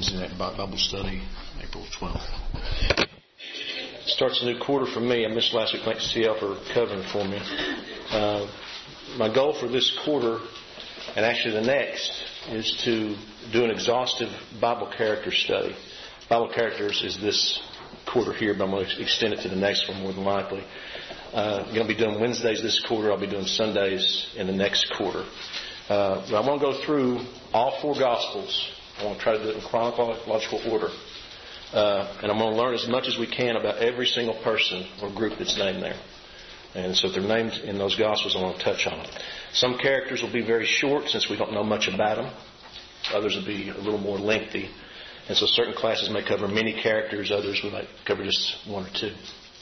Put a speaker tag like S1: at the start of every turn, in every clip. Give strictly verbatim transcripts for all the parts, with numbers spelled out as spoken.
S1: Wednesday night Bible study, April twelfth. Starts a new quarter for me. I missed last week. Thanks to C L for covering for me. Uh, my goal for this quarter, and actually the next, is to do an exhaustive Bible character study. Bible characters is this quarter here, but I'm going to extend it to the next one more than likely. Uh, I'm going to be doing Wednesdays this quarter. I'll be doing Sundays in the next quarter. Uh, but I want to go through all four Gospels. I want to try to do it in chronological order. Uh, and I'm going to learn as much as we can about every single person or group that's named there. And so if they're named in those Gospels, I want to touch on them. Some characters will be very short since we don't know much about them. Others will be a little more lengthy. And so certain classes may cover many characters. Others we might cover just one or two.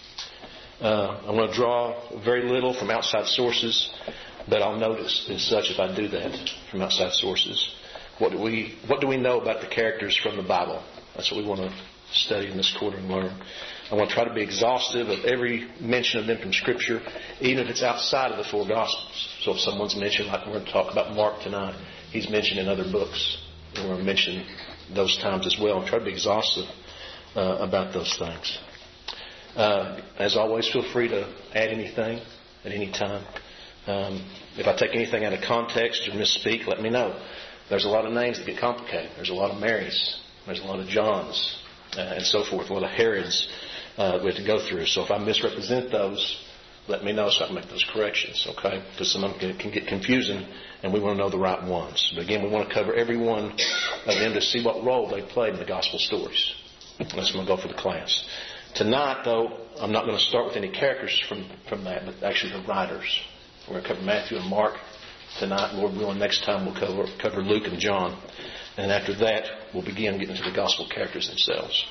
S1: Uh, I'm going to draw very little from outside sources, but I'll notice as such if I do that from outside sources. What do we what do we know about the characters from the Bible? That's what we want to study in this quarter and learn. I want to try to be exhaustive of every mention of them from Scripture, even if it's outside of the four Gospels. So if someone's mentioned, like we're going to talk about Mark tonight, he's mentioned in other books. And we're going to mention those times as well and try to be exhaustive uh, about those things. Uh, as always, feel free to add anything at any time. Um, if I take anything out of context or misspeak, let me know. There's a lot of names that get complicated. There's a lot of Marys. There's a lot of Johns uh, and so forth. A lot of Herods uh, we have to go through. So if I misrepresent those, let me know so I can make those corrections, okay? Because some of them can get confusing and we want to know the right ones. But again, we want to cover every one of them to see what role they played in the gospel stories. That's my goal for the class. Tonight, though, I'm not going to start with any characters from, from that, but actually the writers. We're going to cover Matthew and Mark tonight. Lord willing, next time we'll cover, cover Luke and John. And after that, we'll begin getting into the gospel characters themselves.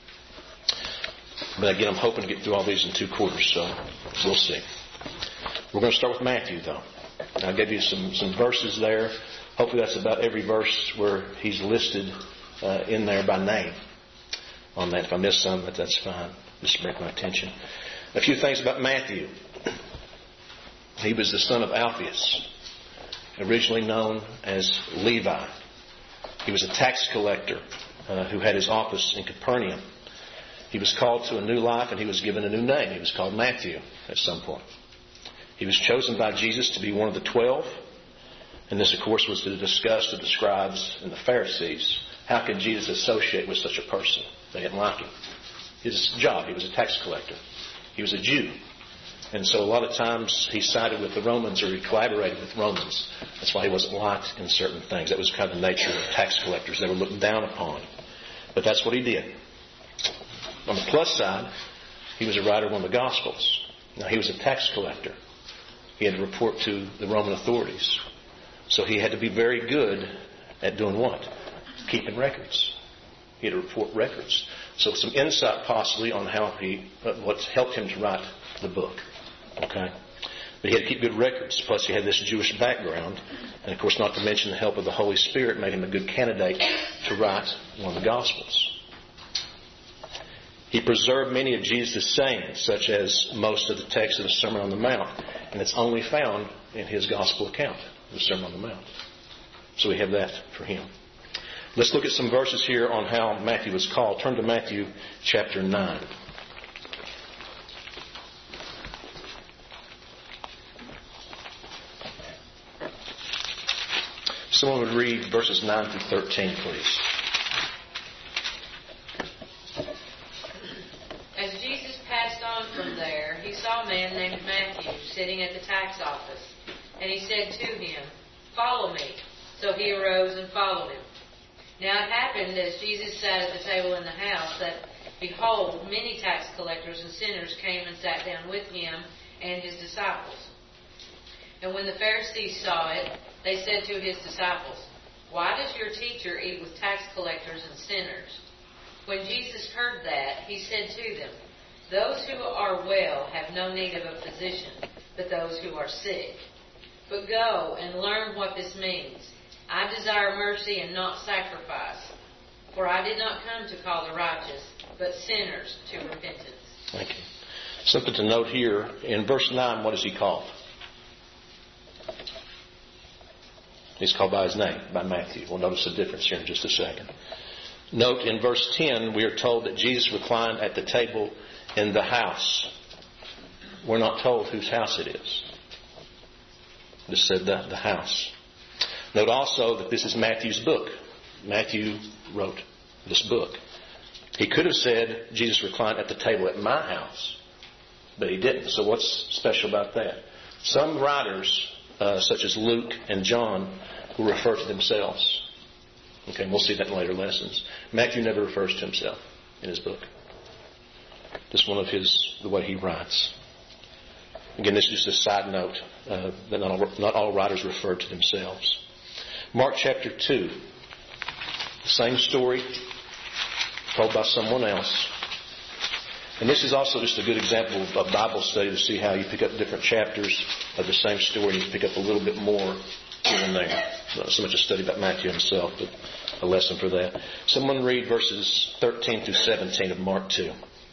S1: But again, I'm hoping to get through all these in two quarters, so we'll see. We're going to start with Matthew, though. I gave you some, some verses there. Hopefully that's about every verse where he's listed uh, in there by name. On that, if I miss some, that's fine. Just bring my attention. A few things about Matthew. He was the son of Alphaeus, originally known as Levi. He was a tax collector uh, who had his office in Capernaum. He was called to a new life and he was given a new name. He was called Matthew at some point. He was chosen by Jesus to be one of the twelve. And this, of course, was to discuss to the scribes and the Pharisees. How could Jesus associate with such a person? They didn't like him. His job, he was a tax collector. He was a Jew. And so a lot of times he sided with the Romans or he collaborated with Romans. That's why he wasn't liked in certain things. That was kind of the nature of tax collectors. They were looked down upon. But that's what he did. On the plus side, he was a writer of one of the Gospels. Now, he was a tax collector. He had to report to the Roman authorities. So he had to be very good at doing what? Keeping records. He had to report records. So some insight possibly on how he, what helped him to write the book. Okay? But he had to keep good records. Plus he had this Jewish background. And of course, not to mention the help of the Holy Spirit made him a good candidate to write one of the Gospels. He preserved many of Jesus' sayings, such as most of the text of the Sermon on the Mount. And it's only found in his Gospel account, the Sermon on the Mount. So we have that for him. Let's look at some verses here on how Matthew was called. Turn to Matthew chapter nine. Someone would read verses nine through thirteen, please.
S2: As Jesus passed on from there, he saw a man named Matthew sitting at the tax office. And he said to him, "Follow me." So he arose and followed him. Now it happened, as Jesus sat at the table in the house, that, behold, many tax collectors and sinners came and sat down with him and his disciples. And when the Pharisees saw it, they said to his disciples, "Why does your teacher eat with tax collectors and sinners?" When Jesus heard that, he said to them, "Those who are well have no need of a physician, but those who are sick. But go and learn what this means. I desire mercy and not sacrifice. For I did not come to call the righteous, but sinners to repentance."
S1: Thank you. Something to note here. In verse nine, what is he called? He's called by his name, by Matthew. We'll notice the difference here in just a second. Note in verse ten, we are told that Jesus reclined at the table in the house. We're not told whose house it is. It just said the, the house. Note also that this is Matthew's book. Matthew wrote this book. He could have said Jesus reclined at the table at my house, but he didn't. So what's special about that? Some writers, uh, such as Luke and John, will refer to themselves. Okay, and we'll see that in later lessons. Matthew never refers to himself in his book. Just one of his, the way he writes. Again, this is just a side note uh, that not all, not all writers refer to themselves. Mark chapter two. The same story told by someone else. And this is also just a good example of Bible study to see how you pick up different chapters of the same story and you pick up a little bit more here and there. Not so much a study about Matthew himself, but a lesson for that. Someone read verses thirteen through seventeen of Mark two.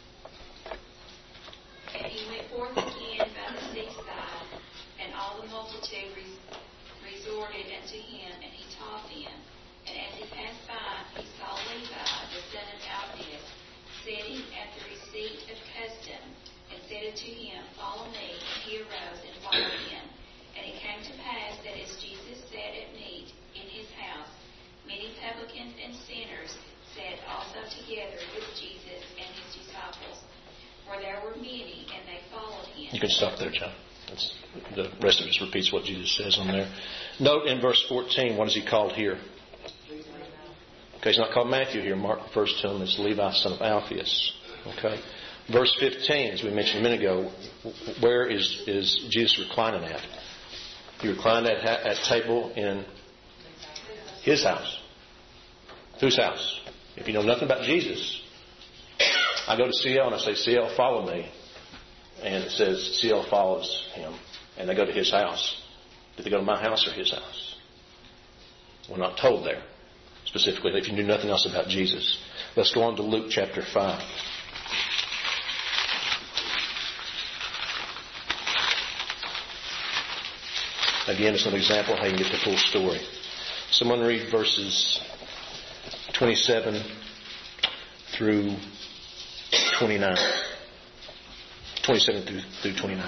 S3: And he went forth again by the seaside, and all the multitude resorted unto him, and he taught them. And as he passed by, he saw Levi, the son of Alphaeus, sitting at the receipt of custom, and said unto him, Follow me. And he arose and followed him. And it came to pass that as Jesus sat at meat in his house, many publicans and sinners sat also together with Jesus and his disciples. For there were many, and they followed him.
S1: You can stop there, John. That's, the rest of it just repeats what Jesus says on there. Note in verse fourteen, what is he called here? Okay, he's not called Matthew here. Mark refers to him as Levi, son of Alphaeus. Okay. Verse fifteen, as we mentioned a minute ago, where is, is Jesus reclining at? He reclined at at table in his house. Whose house? If you know nothing about Jesus, I go to C L and I say, C L, follow me. And it says C L follows him. And they go to his house. Did they go to my house or his house? We're not told there specifically if you knew nothing else about Jesus. Let's go on to Luke chapter five. Again, it's an example of how you can get the full story. Someone read verses twenty-seven through twenty-nine. twenty-seven through, through twenty-nine.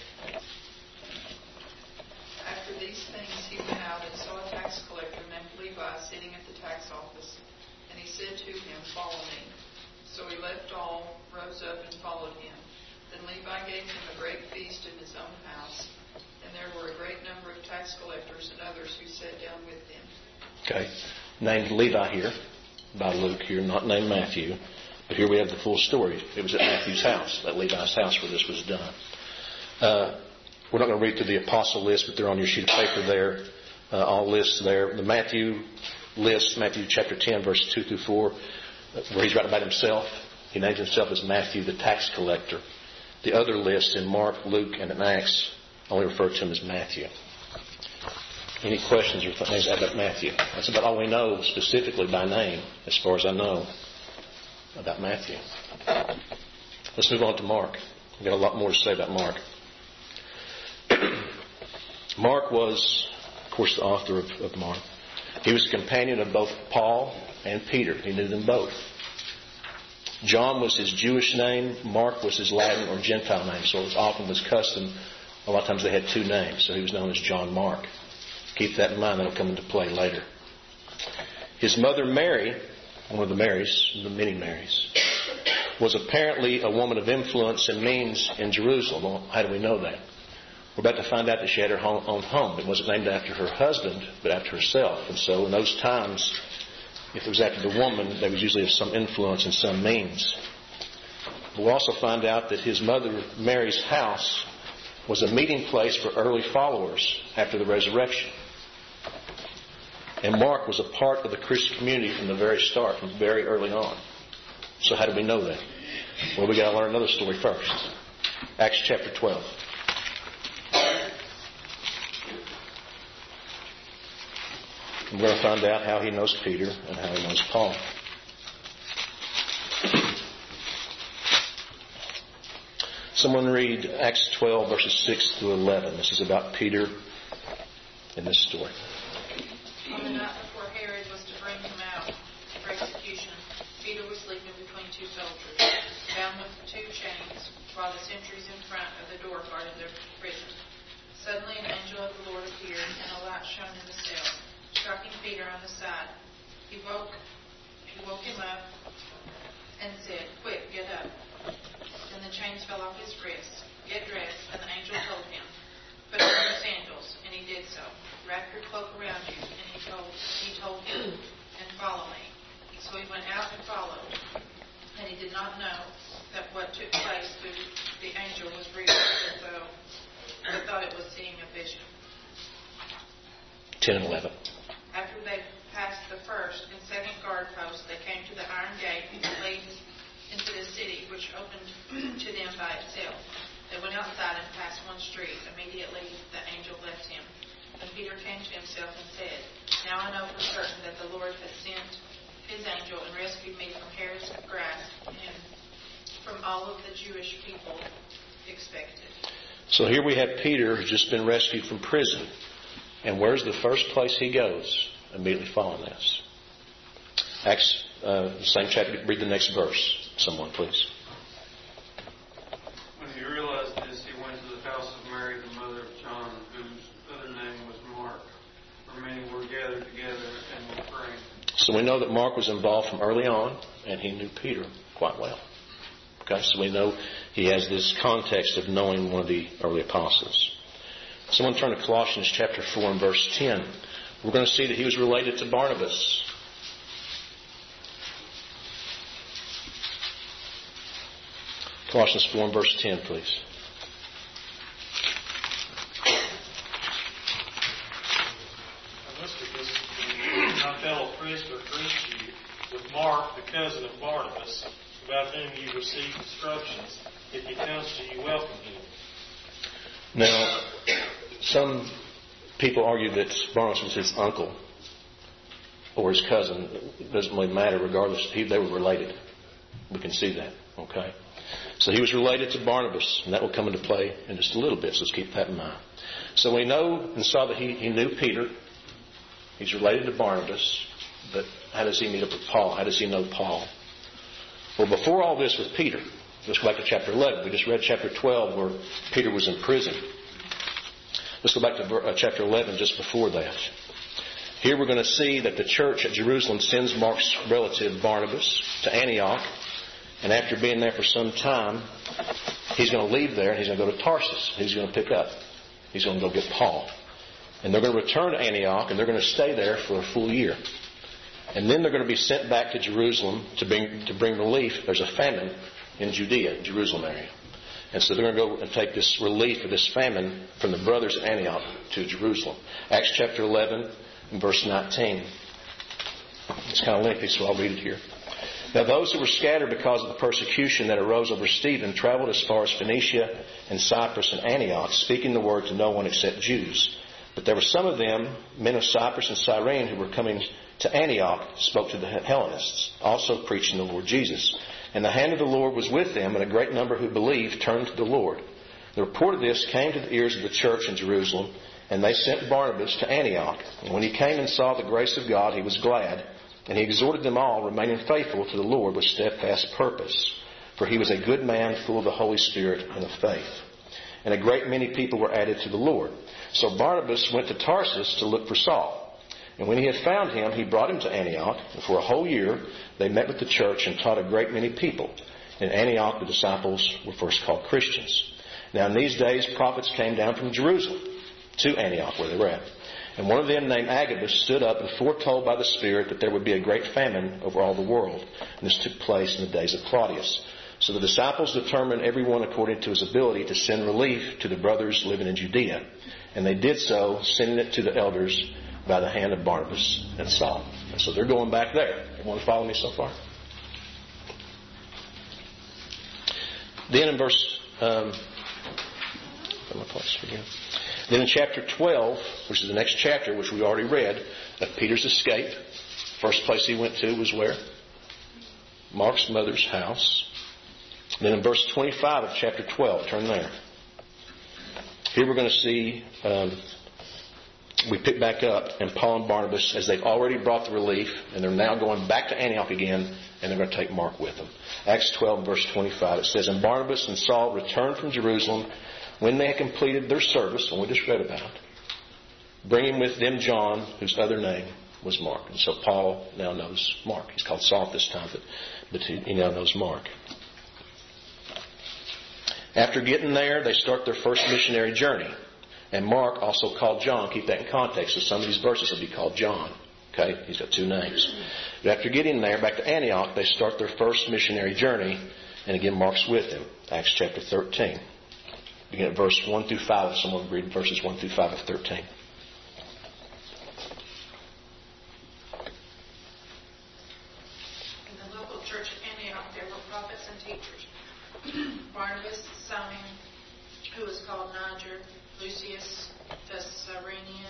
S4: After these things he went out and saw a tax collector named Levi sitting at the tax office. And he said to him, Follow me. So he left all, rose up, and followed him. Then Levi gave him a great feast in his own house. And there were a great number of tax collectors and others who sat down with them. Okay.
S1: Named Levi here by Luke here, not named Matthew. But here we have the full story. It was at Matthew's house, at Levi's house, where this was done. Uh, we're not going to read through the apostle list, but they're on your sheet of paper there. Uh, all lists there. The Matthew list, Matthew chapter ten, verse two through four, where he's writing about himself. He names himself as Matthew, the tax collector. The other lists in Mark, Luke, and in Acts only refer to him as Matthew. Any questions or things about Matthew? That's about all we know specifically by name, as far as I know, about Matthew. Let's move on to Mark. We've got a lot more to say about Mark. Mark was, of course, the author of, of Mark. He was a companion of both Paul and Peter. He knew them both. John was his Jewish name. Mark was his Latin or Gentile name. So it was often was custom. A lot of times they had two names. So he was known as John Mark. Keep that in mind. That will come into play later. His mother Mary, one of the Marys, the many Marys, was apparently a woman of influence and means in Jerusalem. Well, how do we know that? We're about to find out that she had her own home. It wasn't named after her husband, but after herself. And so in those times, if it was after the woman, they was usually of some influence and some means. We'll also find out that his mother Mary's house was a meeting place for early followers after the resurrection. And Mark was a part of the Christian community from the very start, from very early on. So how do we know that? Well, we got to learn another story first. Acts chapter twelve. We're going to find out how he knows Peter and how he knows Paul. Someone read Acts twelve, verses six through eleven. This is about Peter in this story.
S4: On the night before Herod was to bring him out for execution, two soldiers, bound with two chains, while the sentries in front of the door guarded the prison. Suddenly an angel of the Lord appeared, and a light shone in the cell, striking Peter on the side. He woke, he woke him up and said, "Quick, get up." Then the chains fell off his wrists. "Get dressed," and the angel told him, "Put on your sandals," and he did so. "Wrap your cloak around you," and he told, he told him, "and follow me." So he went out and followed, and he did not know that what took place through the angel was real, as though he thought it was seeing a vision.
S1: ten and eleven.
S4: After they passed the first and second guard posts, they came to the iron gate that leads into the city, which opened to them by itself. They went outside and passed one street. Immediately the angel left him. And Peter came to himself and said, "Now I know for certain that the Lord has sent his angel and rescued me from Herod's grasp and from all of the Jewish people expected."
S1: So here we have Peter, who's just been rescued from prison. And where's the first place he goes immediately following this? Acts, uh, same chapter. Read the next verse. Someone, please.
S5: When he realized this, he went to the house of Mary, the mother of John, whose other name was Mark, where many were gathered together and were praying.
S1: So we know that Mark was involved from early on, and he knew Peter quite well. Okay, so we know he has this context of knowing one of the early apostles. Someone turn to Colossians chapter four and verse ten. We're going to see that he was related to Barnabas. Colossians four and verse ten, please.
S6: My fellow prisoner greets you, with Mark, the cousin of Barnabas, about whom you received instructions. If he comes to you, welcome him.
S1: Now, some people argue that Barnabas was his uncle or his cousin. It doesn't really matter. Regardless, they were related. We can see that. Okay. So he was related to Barnabas, and that will come into play in just a little bit, so let's keep that in mind. So we know and saw that he, he knew Peter. He's related to Barnabas, but how does he meet up with Paul? How does he know Paul? Well, before all this with Peter, let's go back to chapter eleven. We just read chapter twelve where Peter was in prison. Let's go back to uh, chapter eleven just before that. Here we're going to see that the church at Jerusalem sends Mark's relative Barnabas to Antioch. And after being there for some time, he's going to leave there and he's going to go to Tarsus. He's going to pick up. He's going to go get Paul. And they're going to return to Antioch and they're going to stay there for a full year. And then they're going to be sent back to Jerusalem to bring, to bring relief. There's a famine in Judea, Jerusalem area. And so they're going to go and take this relief of this famine from the brothers at Antioch to Jerusalem. Acts chapter eleven and verse nineteen. It's kind of lengthy, so I'll read it here. Now those who were scattered because of the persecution that arose over Stephen traveled as far as Phoenicia and Cyprus and Antioch, speaking the word to no one except Jews. But there were some of them, men of Cyprus and Cyrene, who were coming to Antioch, spoke to the Hellenists, also preaching the Lord Jesus. And the hand of the Lord was with them, and a great number who believed turned to the Lord. The report of this came to the ears of the church in Jerusalem, and they sent Barnabas to Antioch. And when he came and saw the grace of God, he was glad. And he exhorted them all, remaining faithful to the Lord with steadfast purpose. For he was a good man, full of the Holy Spirit and of faith. And a great many people were added to the Lord. So Barnabas went to Tarsus to look for Saul. And when he had found him, he brought him to Antioch. And for a whole year they met with the church and taught a great many people. In Antioch the disciples were first called Christians. Now in these days prophets came down from Jerusalem to Antioch, where they were at. And one of them, named Agabus, stood up and foretold by the Spirit that there would be a great famine over all the world. And this took place in the days of Claudius. So the disciples determined every one according to his ability to send relief to the brothers living in Judea. And they did so, sending it to the elders by the hand of Barnabas and Saul. And so they're going back there. Everyone follow me so far? Then in verse... Um, my place again. Then in chapter twelve, which is the next chapter, which we already read, of Peter's escape, first place he went to was where? Mark's mother's house. Then in verse twenty-five of chapter twelve, turn there. Here we're going to see um, we pick back up, and Paul and Barnabas, as they've already brought the relief, and they're now going back to Antioch again, and they're going to take Mark with them. Acts twelve, verse twenty-five, it says, "And Barnabas and Saul returned from Jerusalem when they had completed their service," and we just read about, "bringing with them John, whose other name was Mark." And so Paul now knows Mark. He's called Saul at this time, but, but he, he now knows Mark. After getting there, they start their first missionary journey. And Mark, also called John, keep that in context. So some of these verses will be called John. Okay? He's got two names. But after getting there, back to Antioch, they start their first missionary journey. And again, Mark's with them. Acts chapter thirteen. Begin at verse one through five. If someone read verses one through five of thirteen.
S4: In the local church at Antioch, there were prophets and teachers. Barnabas, Simon, who was called Niger, Lucius, the Cyrenian,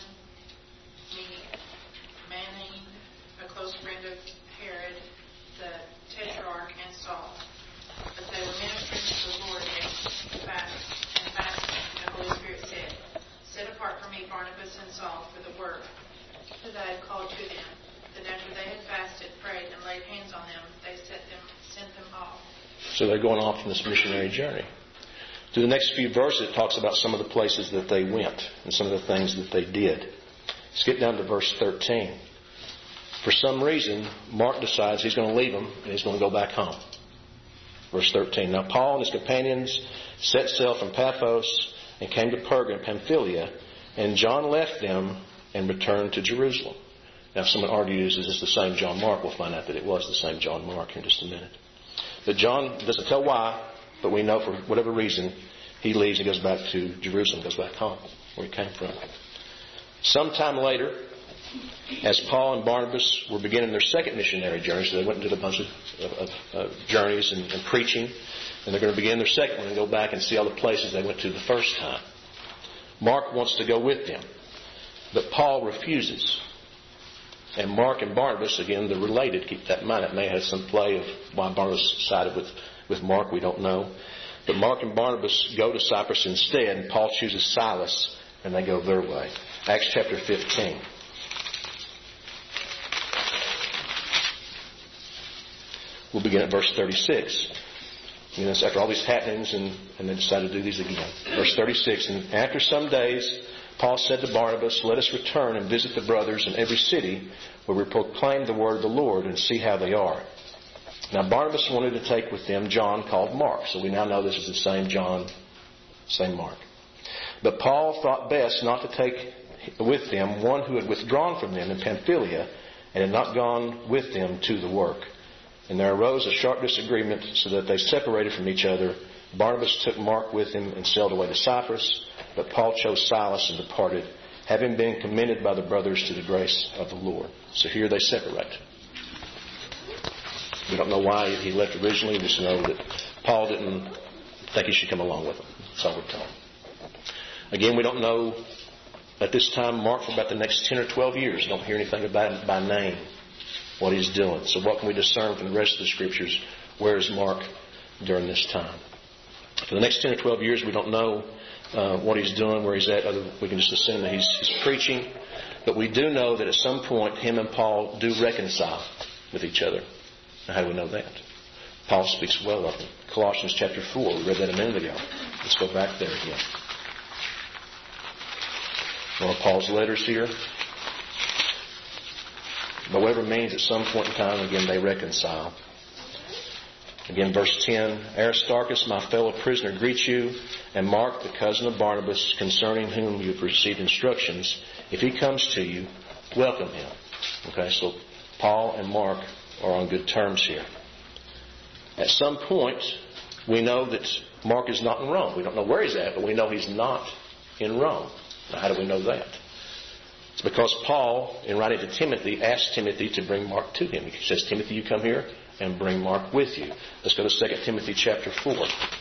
S4: Manaen, a close friend of Herod, the Tetrarch, and Saul. But they were ministering to the Lord and fasting. And fasting, the Holy Spirit said, "Set apart for me Barnabas and Saul for the work that I have called to them." Then after they had fasted, prayed, and laid hands on them, they set them, sent them off.
S1: So they're going off on this missionary journey. Through the next few verses, it talks about some of the places that they went and some of the things that they did. Let's get down to verse thirteen. For some reason, Mark decides he's going to leave them and he's going to go back home. Verse thirteen. "Now Paul and his companions set sail from Paphos and came to Perga and Pamphylia, and John left them and returned to Jerusalem." Now if someone argues, is this the same John Mark? We'll find out that it was the same John Mark here in just a minute. But John doesn't tell why, but we know for whatever reason, he leaves and goes back to Jerusalem, goes back home, where he came from. Sometime later, as Paul and Barnabas were beginning their second missionary journey, so they went and did a bunch of, of, of journeys and, and preaching, and they're going to begin their second one and go back and see all the places they went to the first time. Mark wants to go with them, but Paul refuses. And Mark and Barnabas, again, they're related. Keep that in mind. It may have some play of why Barnabas sided with, with Mark. We don't know. But Mark and Barnabas go to Cyprus instead, and Paul chooses Silas, and they go their way. Acts chapter fifteen. We'll begin at verse thirty-six. You know, it's after all these happenings, and, and they decide to do these again. Verse thirty-six. "And after some days, Paul said to Barnabas, 'Let us return and visit the brothers in every city where we proclaim the word of the Lord and see how they are.' Now Barnabas wanted to take with them John called Mark." So we now know this is the same John, same Mark. "But Paul thought best not to take with them one who had withdrawn from them in Pamphylia and had not gone with them to the work. And there arose a sharp disagreement so that they separated from each other. Barnabas took Mark with him and sailed away to Cyprus, but Paul chose Silas and departed, having been commended by the brothers to the grace of the Lord." So here they separate. We don't know why he left originally. We just know that Paul didn't think he should come along with them. That's all we're told. Again, we don't know at this time Mark for about the next ten or twelve years. Don't hear anything about him by name, what he's doing. So what can we discern from the rest of the Scriptures? Where is Mark during this time? For the next ten or twelve years, we don't know uh, what he's doing, where he's at. Other, we can just assume that he's, he's preaching. But we do know that at some point, him and Paul do reconcile with each other. Now, how do we know that? Paul speaks well of him. Colossians chapter four. We read that a minute ago. Let's go back there again. One of Paul's letters here. By whatever means, at some point in time, again, they reconcile. Again, verse ten, "Aristarchus, my fellow prisoner, greets you, and Mark, the cousin of Barnabas, concerning whom you have received instructions. If he comes to you, welcome him." Okay, so Paul and Mark are on good terms here. At some point, we know that Mark is not in Rome. We don't know where he's at, but we know he's not in Rome. Now, how do we know that? It's because Paul, in writing to Timothy, asked Timothy to bring Mark to him. He says, "Timothy, you come here and bring Mark with you." Let's go to Second Timothy chapter four.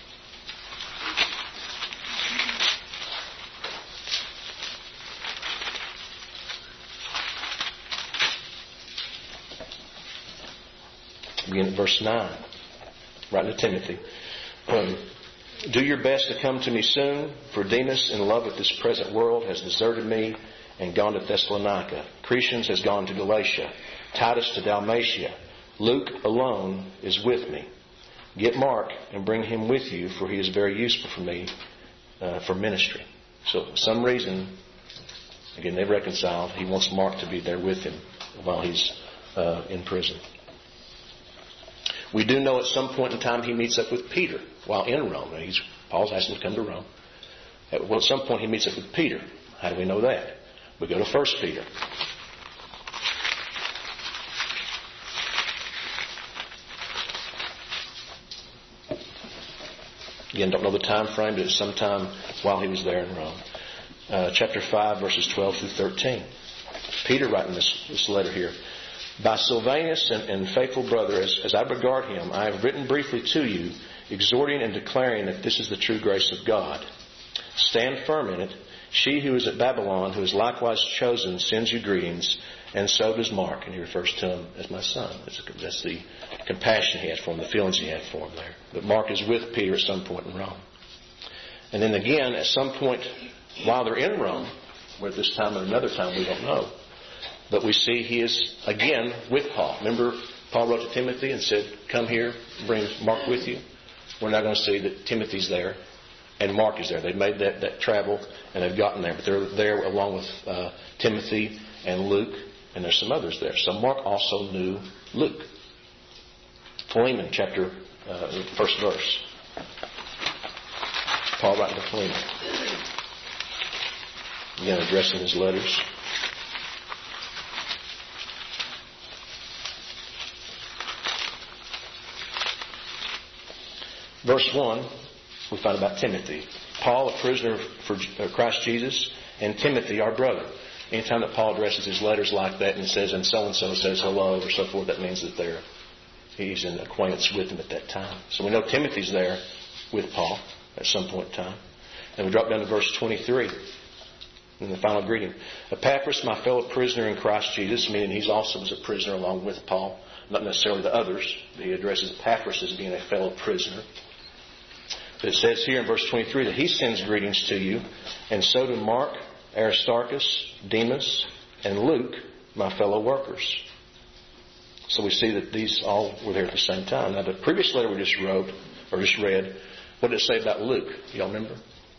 S1: Begin at verse nine. Writing to Timothy. Um, "Do your best to come to me soon, for Demas, in love with this present world, has deserted me and gone to Thessalonica. Crescens has gone to Galatia. Titus to Dalmatia. Luke alone is with me. Get Mark and bring him with you, for he is very useful for me uh, for ministry. So for some reason, again, they've reconciled. He wants Mark to be there with him while he's uh, in prison. We do know at some point in time he meets up with Peter while in Rome. He's, Paul's asked him to come to Rome. At, well, at some point he meets up with Peter. How do we know that? We go to First Peter. Again, don't know the time frame, but it's sometime while he was there in Rome. Uh, chapter five, verses twelve through thirteen. Peter writing this, this letter here. By Silvanus and, and faithful brother, as, as I regard him, I have written briefly to you, exhorting and declaring that this is the true grace of God. Stand firm in it. She who is at Babylon, who is likewise chosen, sends you greetings, and so does Mark. And he refers to him as my son. That's, that's the compassion he had for him, the feelings he had for him there. But Mark is with Peter at some point in Rome. And then again, at some point while they're in Rome, whether this time or another time, we don't know. But we see he is again with Paul. Remember, Paul wrote to Timothy and said, come here, bring Mark with you. We're now going to see that Timothy's there and Mark is there. They've made that, that travel and they've gotten there. But they're there along with uh, Timothy and Luke, and there's some others there. So Mark also knew Luke. Philemon, chapter, uh, first verse. Paul writing to Philemon. Again, addressing his letters. Verse one, we find about Timothy. Paul, a prisoner for Christ Jesus, and Timothy, our brother. Anytime that Paul addresses his letters like that and says, and so-and-so says hello or so forth, that means that they're, he's in acquaintance with him at that time. So we know Timothy's there with Paul at some point in time. And we drop down to verse twenty-three in the final greeting. Epaphras, my fellow prisoner in Christ Jesus, meaning he's also was a prisoner along with Paul. Not necessarily the others. He addresses Epaphras as being a fellow prisoner. But it says here in verse twenty-three that he sends greetings to you, and so do Mark, Aristarchus, Demas, and Luke, my fellow workers. So we see that these all were there at the same time. Now the previous letter we just wrote, or just read, what did it say about Luke? Do y'all remember? It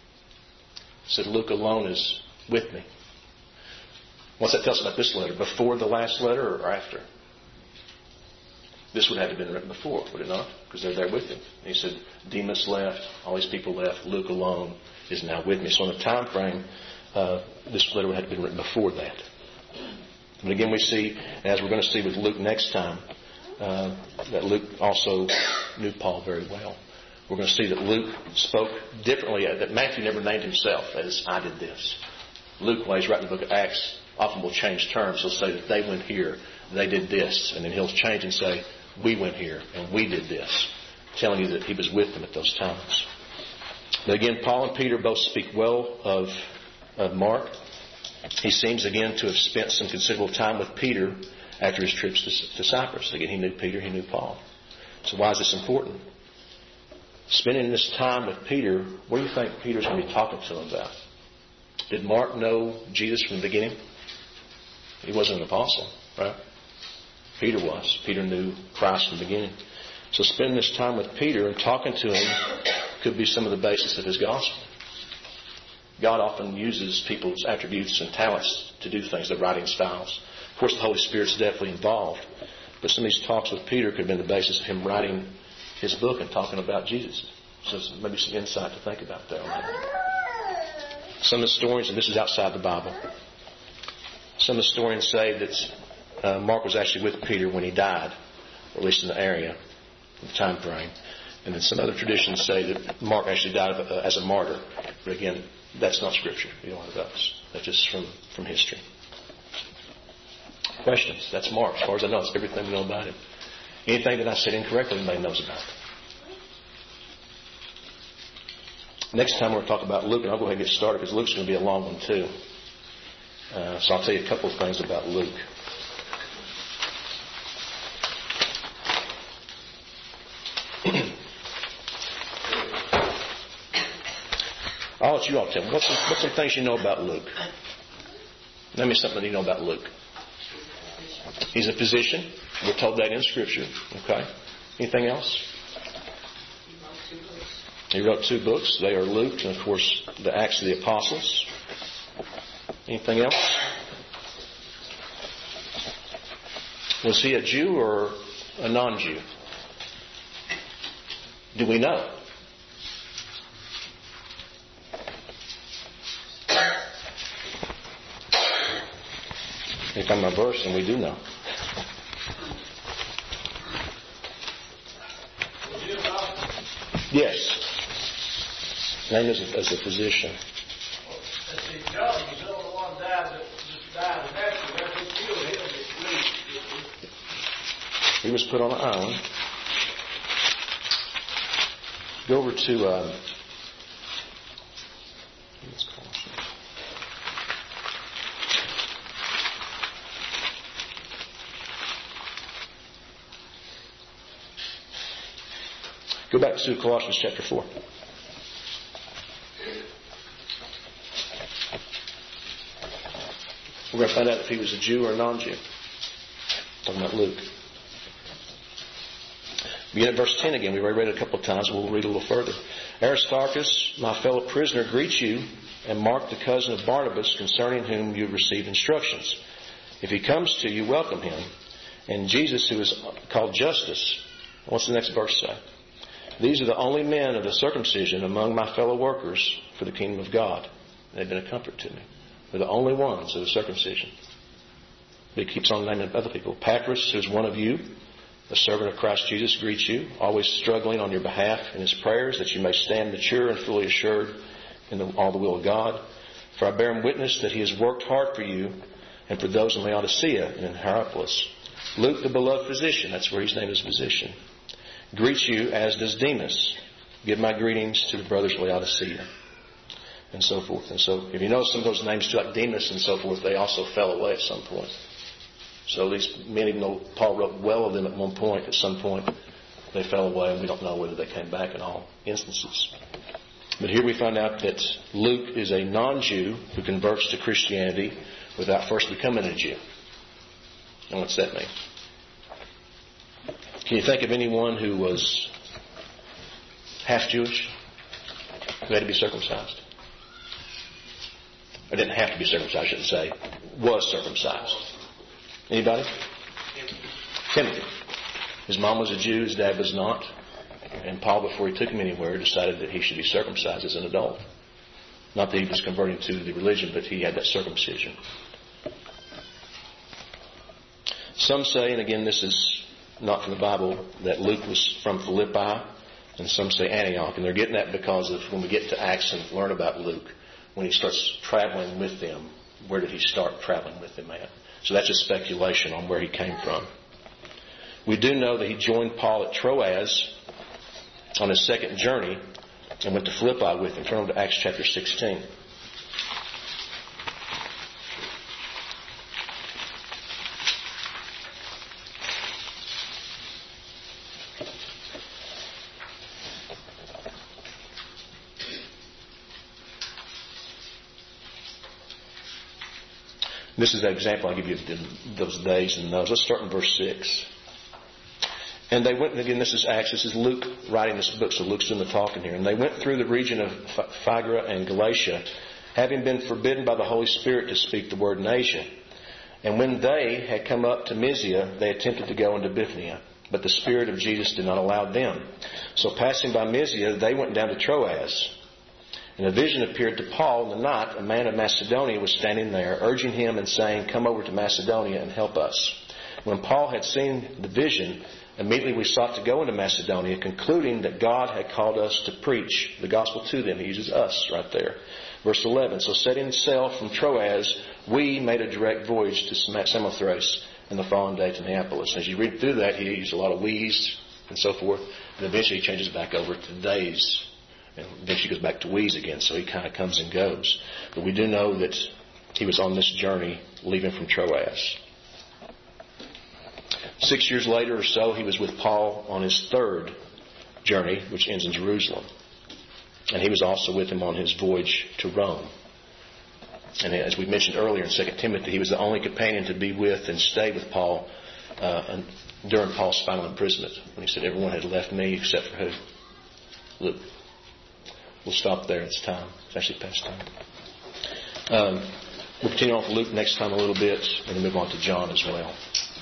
S1: said Luke alone is with me. What's that tell us about this letter? Before the last letter or after? This would have to have been written before, would it not? Because they're there with him. And he said, Demas left, all these people left, Luke alone is now with me. So in the time frame, uh, this letter would have been written before that. But again, we see, as we're going to see with Luke next time, uh, that Luke also knew Paul very well. We're going to see that Luke spoke differently, that Matthew never named himself as, I did this. Luke, while he's writing the book of Acts, often will change terms. He'll say that they went here, they did this. And then he'll change and say, we went here and we did this, telling you that he was with them at those times. But again, Paul and Peter both speak well of, of Mark. He seems again to have spent some considerable time with Peter after his trips to, to Cyprus. Again, he knew Peter, he knew Paul. So why is this important? Spending this time with Peter, what do you think Peter's going to be talking to him about? Did Mark know Jesus from the beginning? He wasn't an apostle, right? Peter was. Peter knew Christ from the beginning. So spending this time with Peter and talking to him could be some of the basis of his gospel. God often uses people's attributes and talents to do things, their writing styles. Of course, the Holy Spirit's definitely involved. But some of these talks with Peter could have been the basis of him writing his book and talking about Jesus. So maybe some insight to think about there. Some of the historians, and this is outside the Bible, some of the historians say that Uh, Mark was actually with Peter when he died, or at least in the area, the time frame. And then some other traditions say that Mark actually died uh, as a martyr. But again, that's not Scripture. You don't have those. That's just from, from history. Questions? That's Mark. As far as I know, it's everything we know about him. Anything that I said incorrectly, anybody knows about it. Next time we're going to talk about Luke, and I'll go ahead and get started because Luke's going to be a long one too. Uh, so I'll tell you a couple of things about Luke. I'll let you all tell me. What's some, what's some things you know about Luke? Let me something you know about Luke. He's a physician. We're told that in Scripture. Okay. Anything else? He wrote two books. They are Luke and, of course, the Acts of the Apostles. Anything else? Was he a Jew or a non-Jew? Do we know? If I'm a verse, and we do know. Yes. Name as a, as a physician.
S7: Let's see, John was the only one died that just died of natural. That's what killed him.
S1: He was put on an island. Go over to um, Go back to Colossians chapter four. We're going to find out if he was a Jew or a non-Jew. Talking about Luke. Begin at verse ten again. We've already read it a couple of times. We'll read a little further. Aristarchus, my fellow prisoner, greets you, and Mark, the cousin of Barnabas, concerning whom you received instructions. If he comes to you, welcome him. And Jesus, who is called Justus. What's the next verse say? These are the only men of the circumcision among my fellow workers for the kingdom of God. They've been a comfort to me. They're the only ones of the circumcision. But he keeps on naming other people. Papyrus, who is one of you, the servant of Christ Jesus, greets you, always struggling on your behalf in his prayers, that you may stand mature and fully assured in the, all the will of God. For I bear him witness that he has worked hard for you and for those in Laodicea and in Hierapolis. Luke, the beloved physician, that's where he's named as physician, greets you, as does Demas. Give my greetings to the brothers of Laodicea. And so forth. And so, if you notice some of those names too, like Demas and so forth, they also fell away at some point. So these men, even though Paul wrote well of them at one point, at some point they fell away, and we don't know whether they came back in all instances. But here we find out that Luke is a non-Jew who converts to Christianity without first becoming a Jew. And what's that mean? Can you think of anyone who was half Jewish who had to be circumcised? Or didn't have to be circumcised, I shouldn't say. Was circumcised. Anybody? Timothy. His mom was a Jew, his dad was not. And Paul, before he took him anywhere, decided that he should be circumcised as an adult. Not that he was converting to the religion, but he had that circumcision. Some say, and again this is not from the Bible, that Luke was from Philippi, and some say Antioch. And they're getting that because of when we get to Acts and learn about Luke, when he starts traveling with them, where did he start traveling with them at? So that's just speculation on where he came from. We do know that he joined Paul at Troas on his second journey and went to Philippi with him. Turn over to Acts chapter sixteen. This is an example I give you of those days and those. Let's start in verse six. And they went, again, this is Acts, this is Luke writing this book, so Luke's doing the talking here. And they went through the region of Phrygia and Galatia, having been forbidden by the Holy Spirit to speak the word in Asia. And when they had come up to Mysia, they attempted to go into Bithynia, but the Spirit of Jesus did not allow them. So passing by Mysia, they went down to Troas. And a vision appeared to Paul in the night. A man of Macedonia was standing there, urging him and saying, "Come over to Macedonia and help us." When Paul had seen the vision, immediately we sought to go into Macedonia, concluding that God had called us to preach the gospel to them. He uses us right there. Verse eleven, so setting sail from Troas, we made a direct voyage to Samothrace, and the following day to Neapolis. As you read through that, he used a lot of we's and so forth, and eventually he changes back over to days. And eventually goes back to we's again, so he kind of comes and goes. But we do know that he was on this journey leaving from Troas. Six years later or so, he was with Paul on his third journey, which ends in Jerusalem. And he was also with him on his voyage to Rome. And as we mentioned earlier in Second Timothy, he was the only companion to be with and stay with Paul uh, during Paul's final imprisonment, when he said, everyone had left me except for who? Luke. We'll stop there. It's time. It's actually past time. Um, we'll continue on with Luke next time a little bit, and then move on to John as well.